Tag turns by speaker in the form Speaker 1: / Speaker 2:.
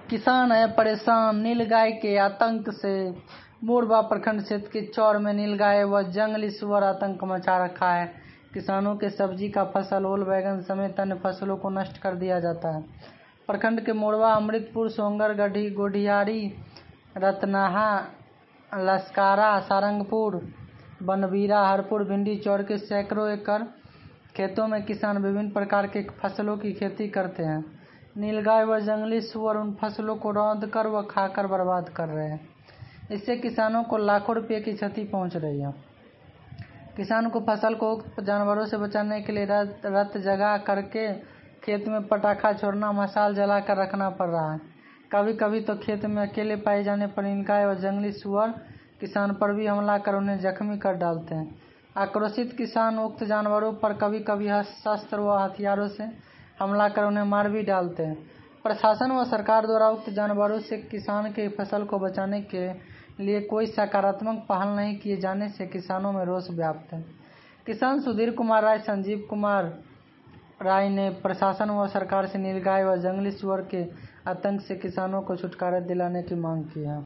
Speaker 1: किसान है परेशान नीलगाय के आतंक से। मोरबा प्रखंड क्षेत्र के चौर में नीलगाय व जंगली सुअर आतंक मचा रखा है। किसानों के सब्जी का फसल, ओल, बैगन समेत अन्य फसलों को नष्ट कर दिया जाता है। प्रखंड के मोरबा, अमृतपुर, सोंगर, गढ़ी, गोढ़ियारी, रतनाहा, लस्कारा, सारंगपुर, बनबीरा, हरपुर, भिंडी चौर के सैकड़ों एकड़ खेतों में किसान विभिन्न प्रकार के फसलों की खेती करते हैं। नीलगाय व जंगली सुअर उन फसलों को रौंद कर व खाकर बर्बाद कर रहे हैं। इससे किसानों को लाखों रुपये की क्षति पहुंच रही है। किसान को फसल को उक्त जानवरों से बचाने के लिए रात जगा करके खेत में पटाखा छोड़ना, मशाल जलाकर रखना पड़ रहा है। कभी कभी तो खेत में अकेले पाए जाने पर नीलगाय व जंगली सुअर किसान पर भी हमला कर उन्हें जख्मी कर डालते हैं। आक्रोशित किसान उक्त जानवरों पर कभी कभी शस्त्र व हथियारों से हमला कर उन्हें मार भी डालते हैं। प्रशासन व सरकार द्वारा उक्त जानवरों से किसान के फसल को बचाने के लिए कोई सकारात्मक पहल नहीं किए जाने से किसानों में रोष व्याप्त है। किसान सुधीर कुमार राय, संजीव कुमार राय ने प्रशासन व सरकार से नीलगाय व जंगली सुअर के आतंक से किसानों को छुटकारा दिलाने की मांग की है।